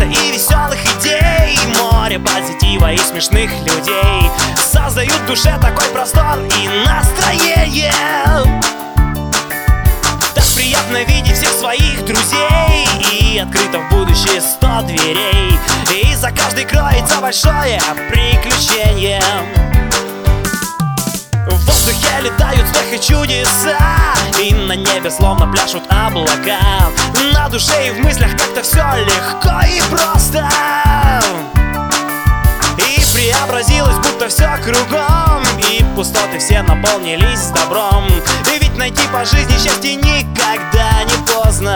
света и веселых идей, море позитива и смешных людей создают в душе такой простор и настроение. Так приятно видеть всех своих друзей, и открыто в будущее 100 дверей, и за каждой кроется большое приключение. В воздухе летают смех и чудеса, и на небе словно пляшут облака. На душе и в мыслях как-то все легко и просто, и преобразилось будто все кругом, и пустоты все наполнились добром. И ведь найти по жизни счастье никогда не поздно.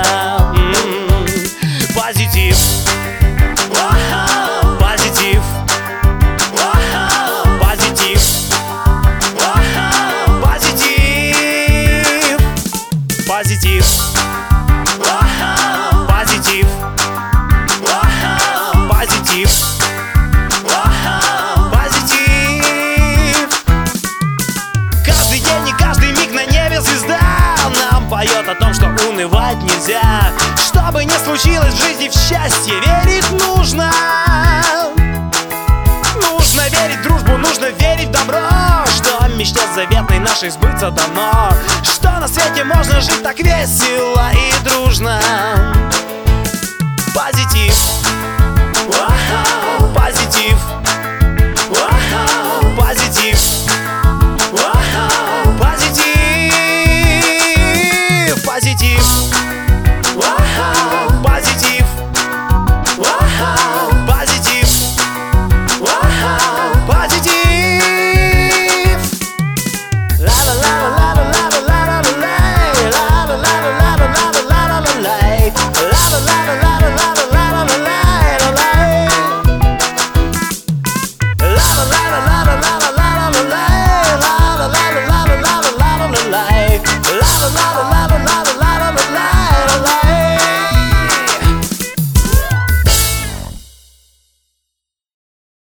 Позитив, позитив, позитив, позитив, позитив, позитив, позитив, позитив. Каждый день и каждый миг на небе звезда нам поет о том, что унывать нельзя. Что бы ни случилось в жизни, в счастье верить нужно. Нужно верить в дружбу, нужно верить в добро, что мечте заветной нашей сбыться дано, что на свете можно жить так весело и дружно. Позитив,